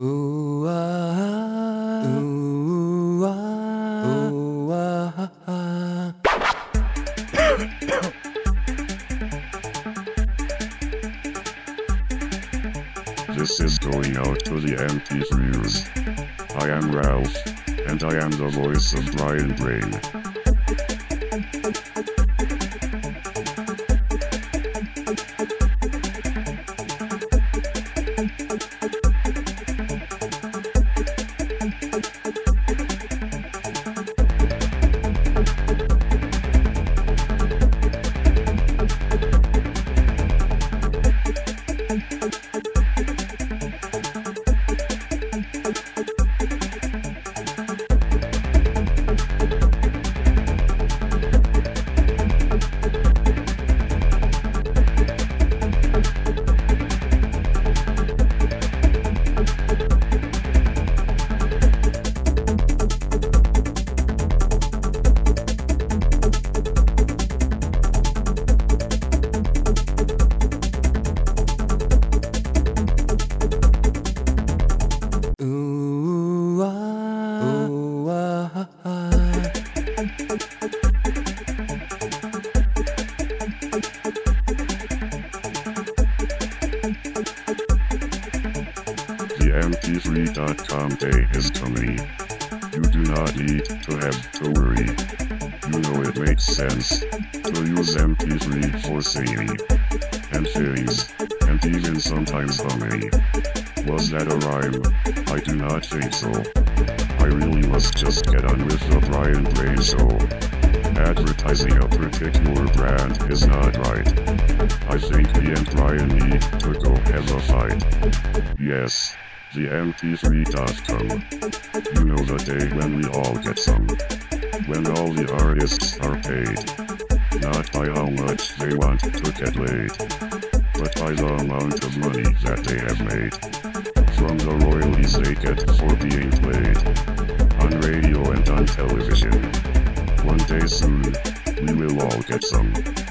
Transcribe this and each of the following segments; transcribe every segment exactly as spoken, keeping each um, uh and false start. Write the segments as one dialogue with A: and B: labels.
A: Ooh ah, ooh ah, ooh ah, ah.
B: This is going out to the M P threes. I am Ralph, and I am the voice of Brian Brain.
A: Ooh ah, ooh ah, ah.
B: The M P three dot com day is coming. You do not need to have to worry. You know it makes sense to use M P three for singing and things, and even sometimes humming. Was that a rhyme? I do not think so. I really must just get on with the Brian Brain show. Advertising a particular brand is not right. I think me and Brian need to go have a fight. Yes, the M P three dot com. You know the day when we all get some. When all the artists are paid. Not by how much they want to get laid, but by the amount of money that they have made. From the royalties they get for being played on radio and on television. One day soon, we will all get some.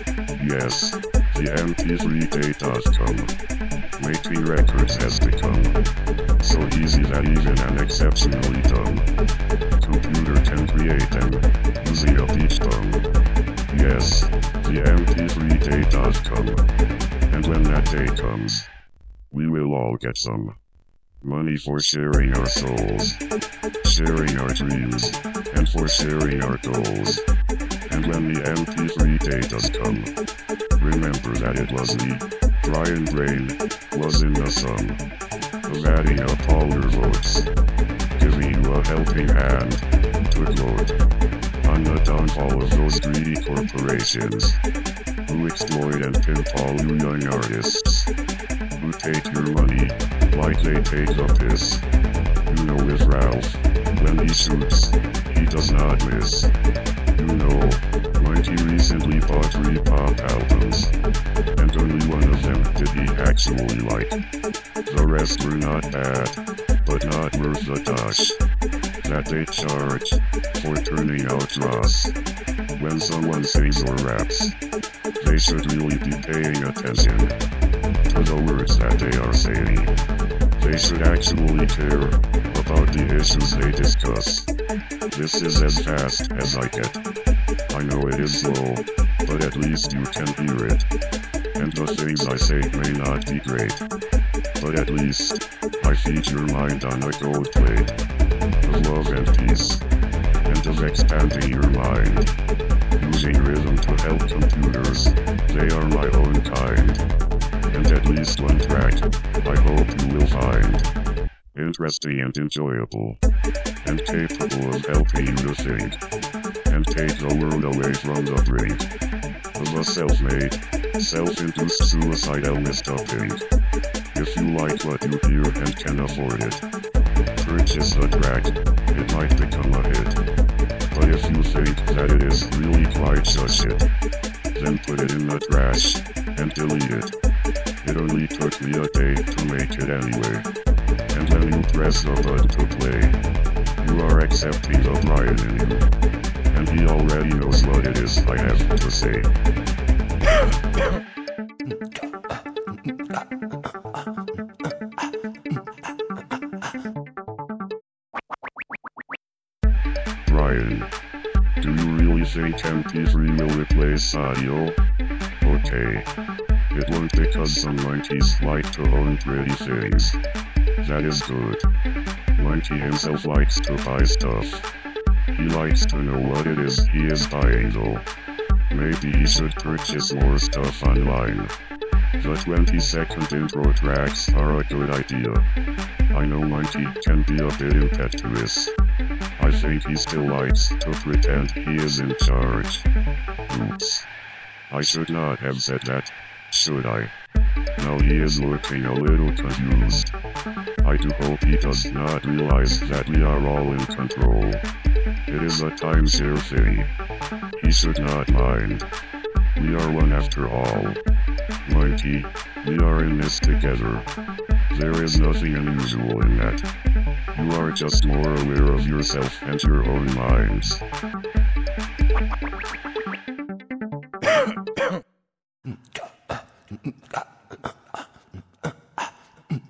B: Yes, the M P three day dot com. Making records has become so easy that even an exceptionally dumb computer can create them using a beach bum. Yes, the M P three day dot com. And when that day comes, we will all get some money for sharing our souls, sharing our dreams, and for sharing our goals. And when the M P three day does come, remember that it was me, Brian Brain, was in the sum of adding up all your votes, giving you a helping hand to vote on the downfall of those greedy corporations who exploit and pimp all you young artists, who take your money like they take the piss. You know with Ralph, when he shoots, he does not miss. You know, Mikey recently bought three pop albums, and only one of them did he actually like. The rest were not bad, but not worth the dosh that they charge for turning out dross. When someone sings or raps, they should really be paying attention to the words that they are saying. They should actually care about the issues they discuss. This is as fast as I get. I know it is slow, but at least you can hear it. And the things I say may not be great, but at least I feed your mind on a gold plate of love and peace, and of expanding your mind. Using rhythm to help computers, they are my own kind. And at least one track, I hope you will find interesting and enjoyable, and capable of helping you to think, and take the world away from the brink of a self-made, self-induced suicidal misstopping. If you like what you hear and can afford it, purchase the track, it might become a hit. But if you think that it is really quite just shit, then put it in the trash, and delete it. It only took me a day to make it anyway. And when you press the button to play, you are accepting the Brian in you. And he already knows what it is I have to say. think M P three will replace audio? Okay. It won't because some monkeys like to own pretty things. That is good. Monkey himself likes to buy stuff. He likes to know what it is he is buying though. Maybe he should purchase more stuff online. The twenty second intro tracks are a good idea. I know Monkey can be a bit impetuous. I think he still likes to pretend he is in charge. Oops. I should not have said that, should I? Now he is looking a little confused. I do hope he does not realize that we are all in control. It is a timeshare thing. He should not mind. We are one after all. Monkey, we are in this together. There is nothing unusual in that. You are just more aware of yourself and your own minds.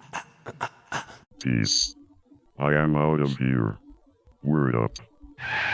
B: Peace. I am out of here. Word up.